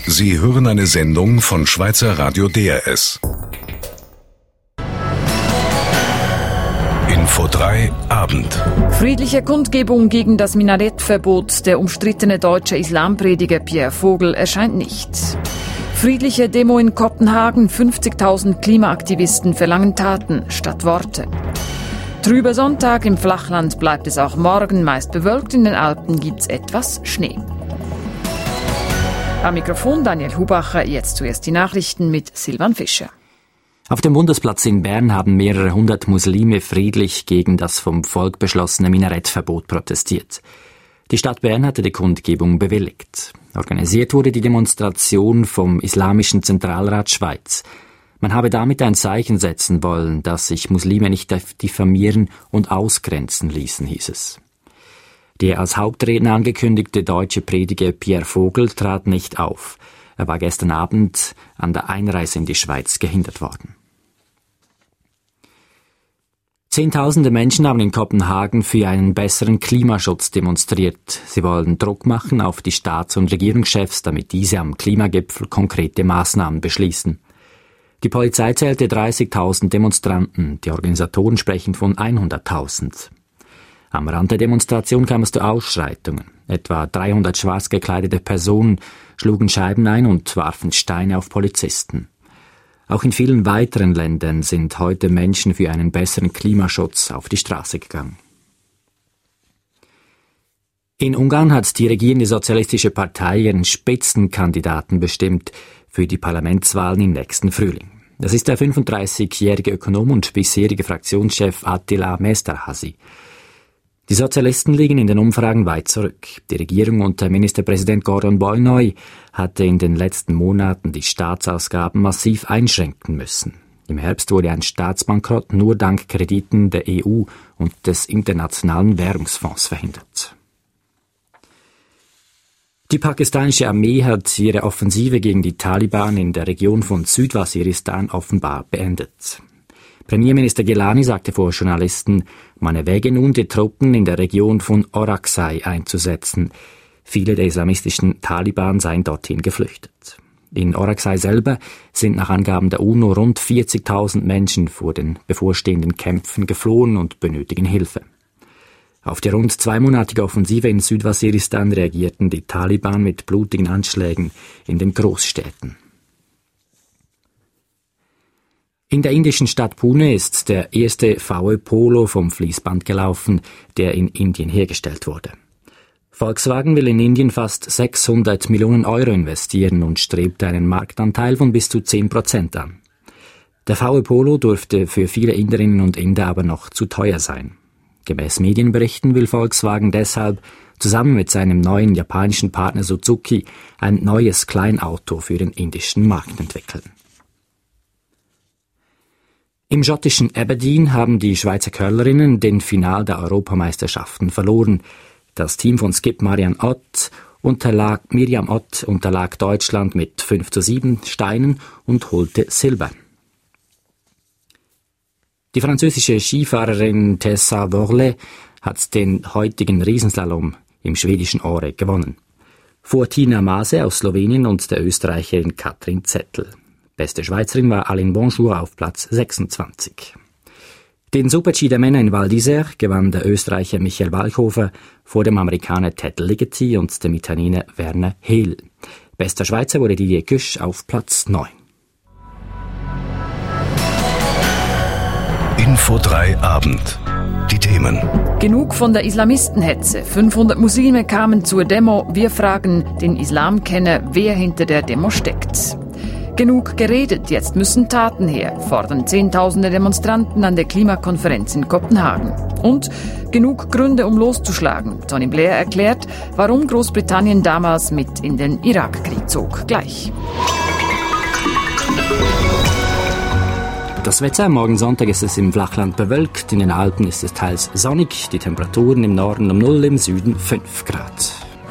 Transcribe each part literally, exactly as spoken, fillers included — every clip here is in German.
Sie hören eine Sendung von Schweizer Radio D R S. Info drei Abend. Friedliche Kundgebung gegen das Minarettverbot. Der umstrittene deutsche Islamprediger Pierre Vogel erscheint nicht. Friedliche Demo in Kopenhagen. fünfzigtausend Klimaaktivisten verlangen Taten statt Worte. Trüber Sonntag. Im Flachland bleibt es auch morgen meist bewölkt. In den Alpen gibt's etwas Schnee. Am Mikrofon Daniel Hubacher. Jetzt zuerst die Nachrichten mit Silvan Fischer. Auf dem Bundesplatz in Bern haben mehrere hundert Muslime friedlich gegen das vom Volk beschlossene Minarettverbot protestiert. Die Stadt Bern hatte die Kundgebung bewilligt. Organisiert wurde die Demonstration vom Islamischen Zentralrat Schweiz. Man habe damit ein Zeichen setzen wollen, dass sich Muslime nicht diffamieren und ausgrenzen ließen, hieß es. Der als Hauptredner angekündigte deutsche Prediger Pierre Vogel trat nicht auf. Er war gestern Abend an der Einreise in die Schweiz gehindert worden. Zehntausende Menschen haben in Kopenhagen für einen besseren Klimaschutz demonstriert. Sie wollen Druck machen auf die Staats- und Regierungschefs, damit diese am Klimagipfel konkrete Maßnahmen beschließen. Die Polizei zählte dreißigtausend Demonstranten, die Organisatoren sprechen von hunderttausend. Am Rand der Demonstration kam es zu Ausschreitungen. Etwa dreihundert schwarz gekleidete Personen schlugen Scheiben ein und warfen Steine auf Polizisten. Auch in vielen weiteren Ländern sind heute Menschen für einen besseren Klimaschutz auf die Straße gegangen. In Ungarn hat die regierende Sozialistische Partei ihren Spitzenkandidaten bestimmt für die Parlamentswahlen im nächsten Frühling. Das ist der fünfunddreißigjährige Ökonom und bisherige Fraktionschef Attila Mesterházy. Die Sozialisten liegen in den Umfragen weit zurück. Die Regierung unter Ministerpräsident Gordon Bojnoj hatte in den letzten Monaten die Staatsausgaben massiv einschränken müssen. Im Herbst wurde ein Staatsbankrott nur dank Krediten der E U und des Internationalen Währungsfonds verhindert. Die pakistanische Armee hat ihre Offensive gegen die Taliban in der Region von Südwaziristan offenbar beendet. Premierminister Gilani sagte vor Journalisten, man erwäge nun, die Truppen in der Region von Orakzai einzusetzen. Viele der islamistischen Taliban seien dorthin geflüchtet. In Orakzai selber sind nach Angaben der UNO rund vierzigtausend Menschen vor den bevorstehenden Kämpfen geflohen und benötigen Hilfe. Auf die rund zweimonatige Offensive in Südwaziristan reagierten die Taliban mit blutigen Anschlägen in den Großstädten. In der indischen Stadt Pune ist der erste V W Polo vom Fließband gelaufen, der in Indien hergestellt wurde. Volkswagen will in Indien fast sechshundert Millionen Euro investieren und strebt einen Marktanteil von bis zu zehn Prozent an. Der V W Polo dürfte für viele Inderinnen und Inder aber noch zu teuer sein. Gemäß Medienberichten will Volkswagen deshalb zusammen mit seinem neuen japanischen Partner Suzuki ein neues Kleinauto für den indischen Markt entwickeln. Im schottischen Aberdeen haben die Schweizer Curlerinnen den Final der Europameisterschaften verloren. Das Team von Skip Marian Ott unterlag, Miriam Ott unterlag Deutschland mit fünf zu sieben Steinen und holte Silber. Die französische Skifahrerin Tessa Worley hat den heutigen Riesenslalom im schwedischen Åre gewonnen. Vor Tina Maase aus Slowenien und der Österreicherin Katrin Zettel. Beste Schweizerin war Aline Bonjour auf Platz sechsundzwanzig. Den Super-G der Männer in Val d'Isère gewann der Österreicher Michael Walchhofer vor dem Amerikaner Ted Ligety und dem Italiener Werner Hehl. Bester Schweizer wurde Didier Güsch auf Platz neun. Info drei Abend. Die Themen. Genug von der Islamistenhetze. fünfhundert Muslime kamen zur Demo. Wir fragen den Islamkenner, wer hinter der Demo steckt. Genug geredet, jetzt müssen Taten her, fordern Zehntausende Demonstranten an der Klimakonferenz in Kopenhagen. Und genug Gründe, um loszuschlagen. Tony Blair erklärt, warum Großbritannien damals mit in den Irakkrieg zog. Gleich. Das Wetter, morgen Sonntag ist es im Flachland bewölkt, in den Alpen ist es teils sonnig, die Temperaturen im Norden um null, im Süden fünf Grad.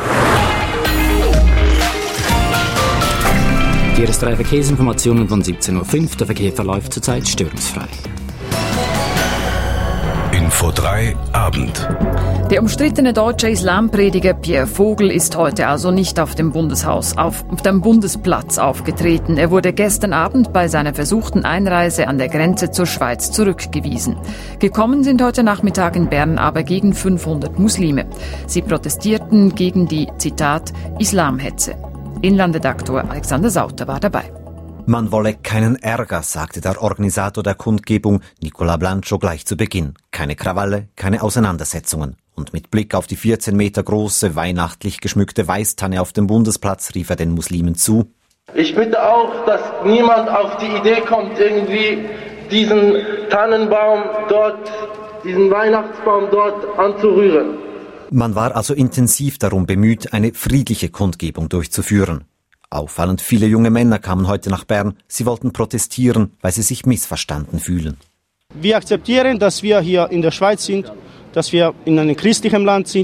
Die R S drei Verkehrsinformationen von siebzehn Uhr fünf. Der Verkehr verläuft zurzeit störungsfrei. Info drei Abend. Der umstrittene deutsche Islamprediger Pierre Vogel ist heute also nicht auf dem Bundeshaus, auf dem Bundesplatz aufgetreten. Er wurde gestern Abend bei seiner versuchten Einreise an der Grenze zur Schweiz zurückgewiesen. Gekommen sind heute Nachmittag in Bern aber gegen fünfhundert Muslime. Sie protestierten gegen die, Zitat, Islamhetze. Inlandredaktor Alexander Sauter war dabei. Man wolle keinen Ärger, sagte der Organisator der Kundgebung, Nicola Blancho, gleich zu Beginn. Keine Krawalle, keine Auseinandersetzungen. Und mit Blick auf die vierzehn Meter große, weihnachtlich geschmückte Weißtanne auf dem Bundesplatz rief er den Muslimen zu: Ich bitte auch, dass niemand auf die Idee kommt, irgendwie diesen Tannenbaum dort, diesen Weihnachtsbaum dort anzurühren. Man war also intensiv darum bemüht, eine friedliche Kundgebung durchzuführen. Auffallend viele junge Männer kamen heute nach Bern. Sie wollten protestieren, weil sie sich missverstanden fühlen. Wir akzeptieren, dass wir hier in der Schweiz sind, dass wir in einem christlichen Land sind.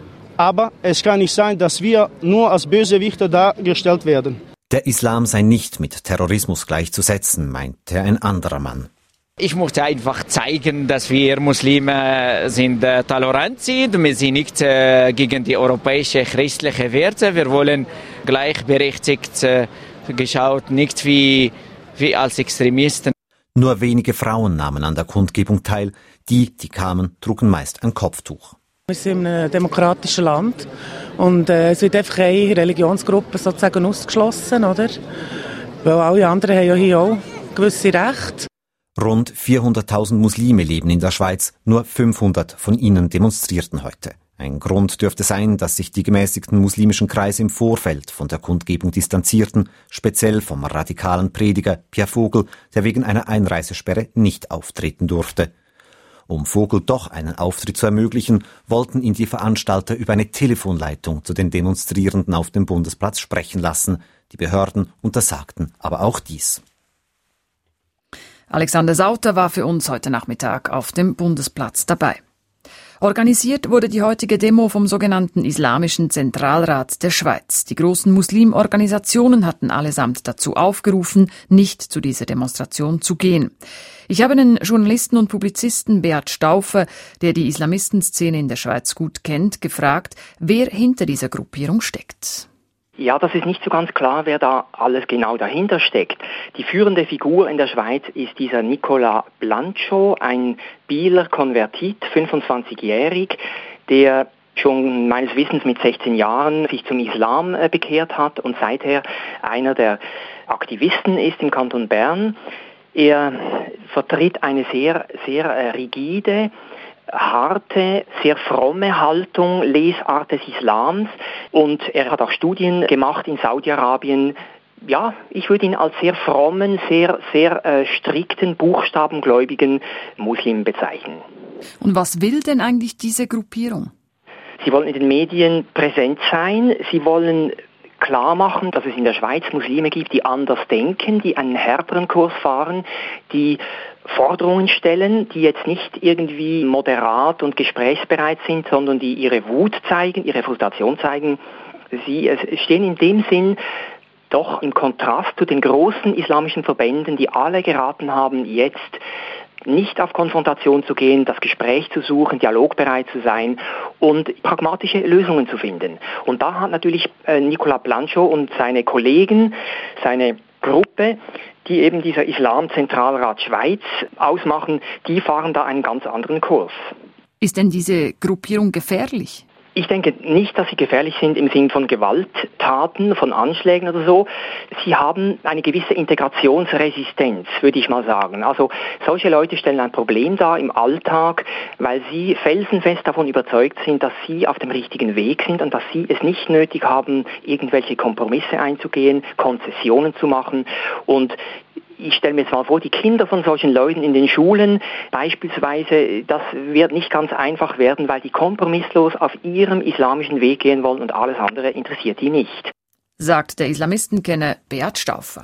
Aber es kann nicht sein, dass wir nur als Bösewichter dargestellt werden. Der Islam sei nicht mit Terrorismus gleichzusetzen, meinte ein anderer Mann. Ich möchte einfach zeigen, dass wir Muslime sind äh, tolerant sind. Wir sind nicht äh, gegen die europäischen christlichen Werte. Wir wollen gleichberechtigt äh, geschaut, nicht wie, wie als Extremisten. Nur wenige Frauen nahmen an der Kundgebung teil. Die, die kamen, trugen meist ein Kopftuch. Wir sind in einem demokratischen Land und äh, es wird einfach eine Religionsgruppe sozusagen ausgeschlossen, oder? Weil alle anderen haben ja hier auch gewisse Rechte. Rund vierhunderttausend Muslime leben in der Schweiz, nur fünfhundert von ihnen demonstrierten heute. Ein Grund dürfte sein, dass sich die gemäßigten muslimischen Kreise im Vorfeld von der Kundgebung distanzierten, speziell vom radikalen Prediger Pierre Vogel, der wegen einer Einreisesperre nicht auftreten durfte. Um Vogel doch einen Auftritt zu ermöglichen, wollten ihn die Veranstalter über eine Telefonleitung zu den Demonstrierenden auf dem Bundesplatz sprechen lassen. Die Behörden untersagten aber auch dies. Alexander Sauter war für uns heute Nachmittag auf dem Bundesplatz dabei. Organisiert wurde die heutige Demo vom sogenannten Islamischen Zentralrat der Schweiz. Die großen Muslimorganisationen hatten allesamt dazu aufgerufen, nicht zu dieser Demonstration zu gehen. Ich habe den Journalisten und Publizisten Beat Stauffer, der die Islamistenszene in der Schweiz gut kennt, gefragt, wer hinter dieser Gruppierung steckt. Ja, das ist nicht so ganz klar, wer da alles genau dahinter steckt. Die führende Figur in der Schweiz ist dieser Nicola Blancho, ein Bieler Konvertit, fünfundzwanzigjährig, der schon meines Wissens mit sechzehn Jahren sich zum Islam äh, bekehrt hat und seither einer der Aktivisten ist im Kanton Bern. Er vertritt eine sehr, sehr äh, rigide, harte, sehr fromme Haltung, Lesart des Islams, und er hat auch Studien gemacht in Saudi-Arabien. Ja, ich würde ihn als sehr frommen, sehr, sehr äh, strikten, buchstabengläubigen Muslim bezeichnen. Und was will denn eigentlich diese Gruppierung? Sie wollen in den Medien präsent sein, sie wollen klar machen, dass es in der Schweiz Muslime gibt, die anders denken, die einen härteren Kurs fahren, die Forderungen stellen, die jetzt nicht irgendwie moderat und gesprächsbereit sind, sondern die ihre Wut zeigen, ihre Frustration zeigen. Sie stehen in dem Sinn doch im Kontrast zu den großen islamischen Verbänden, die alle geraten haben, jetzt nicht auf Konfrontation zu gehen, das Gespräch zu suchen, dialogbereit zu sein und pragmatische Lösungen zu finden. Und da hat natürlich äh, Nicola Blancho und seine Kollegen, seine Gruppe, die eben dieser Islamzentralrat Schweiz ausmachen, die fahren da einen ganz anderen Kurs. Ist denn diese Gruppierung gefährlich? Ich denke nicht, dass sie gefährlich sind im Sinne von Gewalttaten, von Anschlägen oder so. Sie haben eine gewisse Integrationsresistenz, würde ich mal sagen. Also solche Leute stellen ein Problem dar im Alltag, weil sie felsenfest davon überzeugt sind, dass sie auf dem richtigen Weg sind und dass sie es nicht nötig haben, irgendwelche Kompromisse einzugehen, Konzessionen zu machen. Und ich stelle mir jetzt mal vor, die Kinder von solchen Leuten in den Schulen beispielsweise, das wird nicht ganz einfach werden, weil die kompromisslos auf ihrem islamischen Weg gehen wollen und alles andere interessiert die nicht. Sagt der Islamistenkenner Beat Stauffer.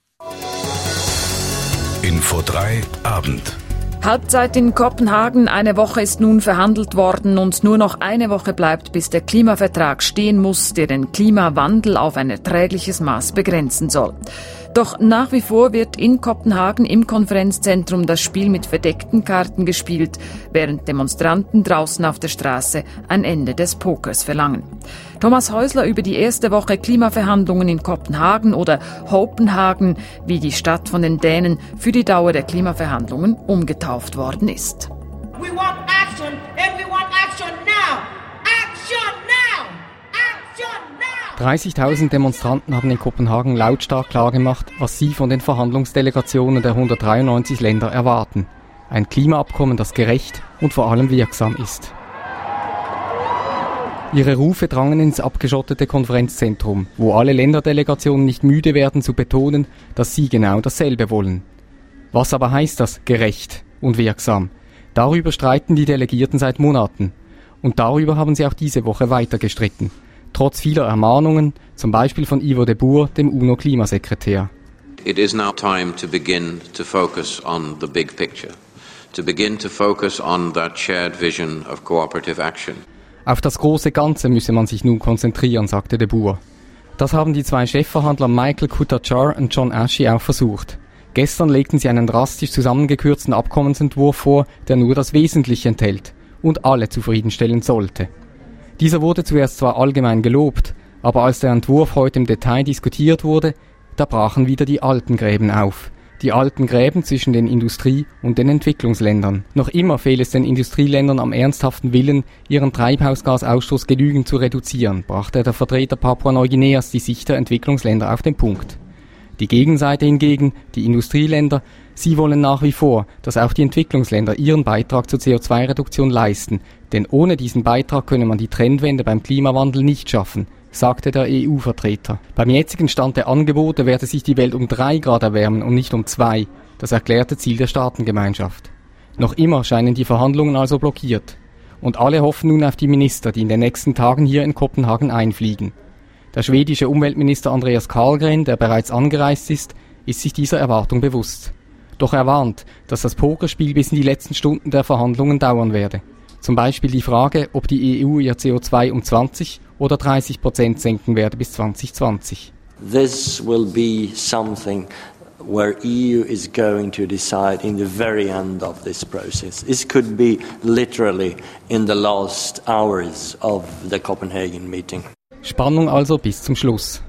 Info drei Abend. Halbzeit in Kopenhagen. Eine Woche ist nun verhandelt worden und nur noch eine Woche bleibt, bis der Klimavertrag stehen muss, der den Klimawandel auf ein erträgliches Maß begrenzen soll. Doch nach wie vor wird in Kopenhagen im Konferenzzentrum das Spiel mit verdeckten Karten gespielt, während Demonstranten draußen auf der Straße ein Ende des Pokers verlangen. Thomas Häusler über die erste Woche Klimaverhandlungen in Kopenhagen oder Hopenhagen, wie die Stadt von den Dänen für die Dauer der Klimaverhandlungen umgetauft worden ist. We want action and we want action now. Action now. Action now. dreißigtausend Demonstranten haben in Kopenhagen lautstark klargemacht, was sie von den Verhandlungsdelegationen der hundertdreiundneunzig Länder erwarten. Ein Klimaabkommen, das gerecht und vor allem wirksam ist. Ihre Rufe drangen ins abgeschottete Konferenzzentrum, wo alle Länderdelegationen nicht müde werden zu betonen, dass sie genau dasselbe wollen. Was aber heißt das gerecht und wirksam? Darüber streiten die Delegierten seit Monaten. Und darüber haben sie auch diese Woche weiter gestritten. Trotz vieler Ermahnungen, zum Beispiel von Ivo de Boer, dem UNO-Klimasekretär. It is now time to begin to focus on the big picture. To begin to focus on that shared vision of cooperative action. Auf das große Ganze müsse man sich nun konzentrieren, sagte de Boer. Das haben die zwei Chefverhandler Michael Kutachar und John Ashey auch versucht. Gestern legten sie einen drastisch zusammengekürzten Abkommensentwurf vor, der nur das Wesentliche enthält und alle zufriedenstellen sollte. Dieser wurde zuerst zwar allgemein gelobt, aber als der Entwurf heute im Detail diskutiert wurde, da brachen wieder die alten Gräben auf. Die alten Gräben zwischen den Industrie- und den Entwicklungsländern. Noch immer fehlt es den Industrieländern am ernsthaften Willen, ihren Treibhausgasausstoß genügend zu reduzieren, brachte der Vertreter Papua-Neuguineas die Sicht der Entwicklungsländer auf den Punkt. Die Gegenseite hingegen, die Industrieländer, sie wollen nach wie vor, dass auch die Entwicklungsländer ihren Beitrag zur C O zwei Reduktion leisten, denn ohne diesen Beitrag könne man die Trendwende beim Klimawandel nicht schaffen, sagte der E U-Vertreter. Beim jetzigen Stand der Angebote werde sich die Welt um drei Grad erwärmen und nicht um zwei, das erklärte Ziel der Staatengemeinschaft. Noch immer scheinen die Verhandlungen also blockiert. Und alle hoffen nun auf die Minister, die in den nächsten Tagen hier in Kopenhagen einfliegen. Der schwedische Umweltminister Andreas Carlgren, der bereits angereist ist, ist sich dieser Erwartung bewusst. Doch er warnt, dass das Pokerspiel bis in die letzten Stunden der Verhandlungen dauern werde. Zum Beispiel die Frage, ob die E U ihr C O zwei um zwanzig oder dreißig Prozent senken werde bis zwanzig zwanzig. This will be something where E U is going to decide in the very end of this process. This could be literally in the last hours of the Copenhagen meeting. Spannung also bis zum Schluss.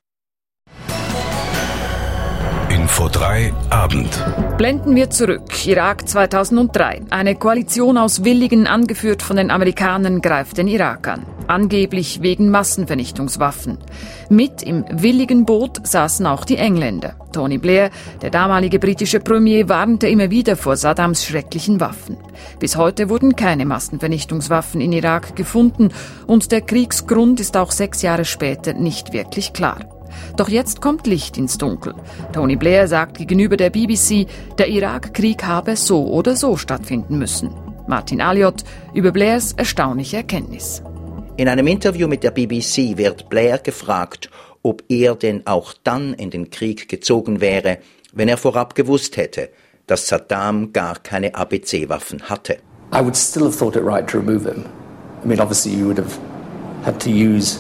Info drei Abend. Blenden wir zurück. Irak zweitausenddrei. Eine Koalition aus Willigen, angeführt von den Amerikanern, greift den Irak an. Angeblich wegen Massenvernichtungswaffen. Mit im willigen Boot saßen auch die Engländer. Tony Blair, der damalige britische Premier, warnte immer wieder vor Saddams schrecklichen Waffen. Bis heute wurden keine Massenvernichtungswaffen in Irak gefunden und der Kriegsgrund ist auch sechs Jahre später nicht wirklich klar. Doch jetzt kommt Licht ins Dunkel. Tony Blair sagt gegenüber der B B C, der Irakkrieg habe so oder so stattfinden müssen. Martin Alliot über Blairs erstaunliche Erkenntnis. In einem Interview mit der B B C wird Blair gefragt, ob er denn auch dann in den Krieg gezogen wäre, wenn er vorab gewusst hätte, dass Saddam gar keine A B C-Waffen hatte. I would still have thought it right to remove him. I mean, obviously you would have had to use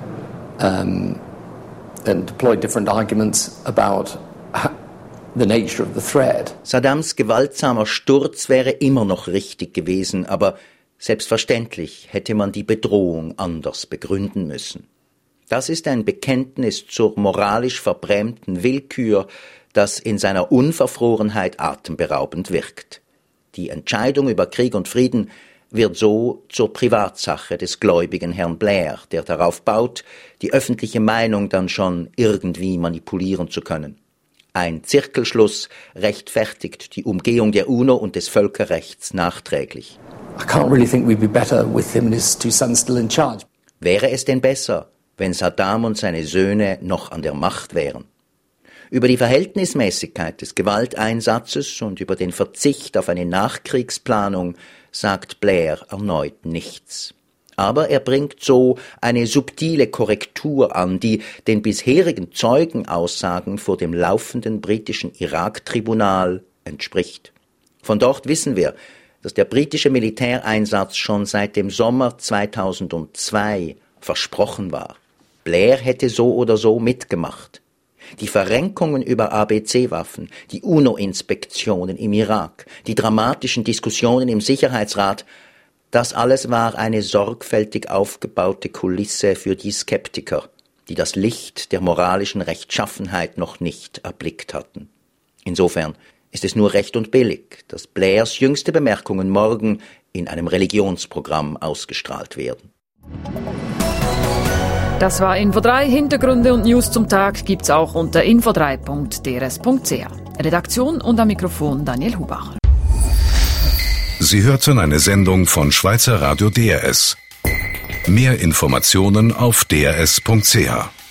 um, and deploy different arguments about the nature of the threat. Saddams gewaltsamer Sturz wäre immer noch richtig gewesen, aber selbstverständlich hätte man die Bedrohung anders begründen müssen. Das ist ein Bekenntnis zur moralisch verbrämten Willkür, das in seiner Unverfrorenheit atemberaubend wirkt. Die Entscheidung über Krieg und Frieden wird so zur Privatsache des gläubigen Herrn Blair, der darauf baut, die öffentliche Meinung dann schon irgendwie manipulieren zu können. Ein Zirkelschluss rechtfertigt die Umgehung der UNO und des Völkerrechts nachträglich. I can't really think we'd be better with him and his two sons still in charge. Wäre es denn besser, wenn Saddam und seine Söhne noch an der Macht wären? Über die Verhältnismäßigkeit des Gewalteinsatzes und über den Verzicht auf eine Nachkriegsplanung sagt Blair erneut nichts. Aber er bringt so eine subtile Korrektur an, die den bisherigen Zeugenaussagen vor dem laufenden britischen Irak-Tribunal entspricht. Von dort wissen wir, dass der britische Militäreinsatz schon seit dem Sommer zweitausendzwei versprochen war. Blair hätte so oder so mitgemacht. Die Verrenkungen über A B C-Waffen, die UNO-Inspektionen im Irak, die dramatischen Diskussionen im Sicherheitsrat, das alles war eine sorgfältig aufgebaute Kulisse für die Skeptiker, die das Licht der moralischen Rechtschaffenheit noch nicht erblickt hatten. Insofern ist es nur recht und billig, dass Blairs jüngste Bemerkungen morgen in einem Religionsprogramm ausgestrahlt werden. Das war Info drei. Hintergründe und News zum Tag gibt's auch unter info drei punkt d r s punkt c h. Redaktion und am Mikrofon Daniel Hubacher. Sie hörten eine Sendung von Schweizer Radio D R S. Mehr Informationen auf d r s punkt c h.